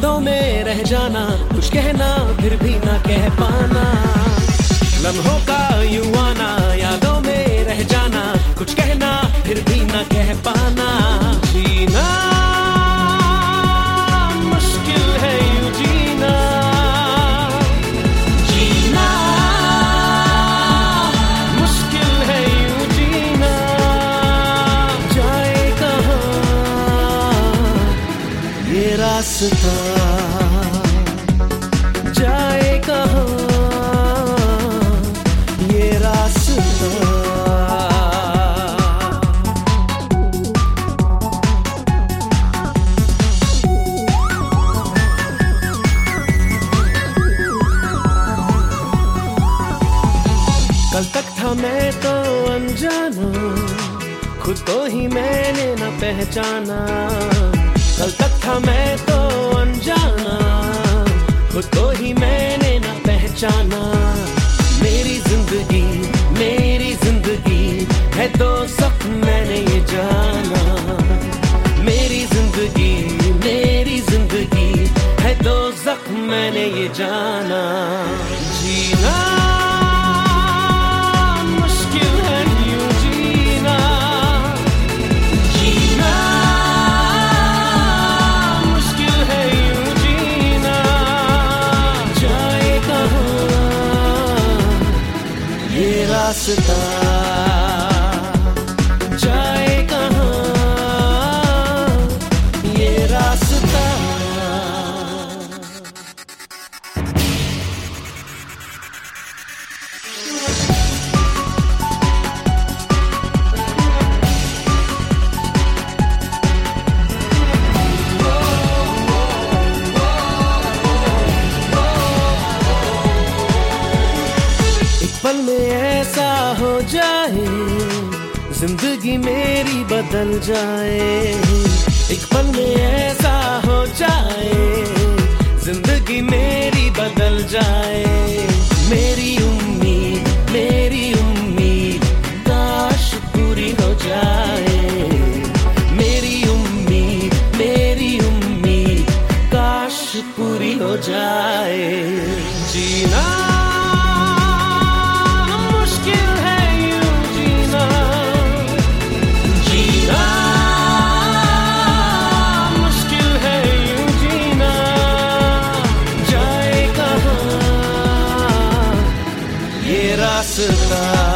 यादों में रह जाना, कुछ कहना फिर भी ना कह पाना। लम्हों का यूं आना, यादों में रह जाना, कुछ कहना फिर भी ना कह पाना। जीना मुश्किल है यूं जीना, जीना मुश्किल है यूं जीना। जाए कहाँ ये रास्ता, जाए कहाँ ये रास्ता। कल तक था मैं तो अनजाना, खुद को ही मैंने न पहचाना। कल तक था मैं तो अनजाना, खुद को ही मैंने न पहचाना। मेरी जिंदगी है तो सब मैंने ये जाना। मेरी जिंदगी है तो जख्म मैंने ये जाना। जीना मुश्किल है यूं जीना, जीना मुश्किल है यूं जीना। जाए कहाँ ये रास्ता, जाए कहाँ ये रास्ता। पल में ऐसा हो जाए, जिंदगी मेरी बदल जाए। एक पल में ऐसा हो जाए, जिंदगी मेरी बदल जाए। मेरी उम्मीद काश पूरी हो जाए। मेरी उम्मीद काश पूरी हो जाए। जीना रास्ता।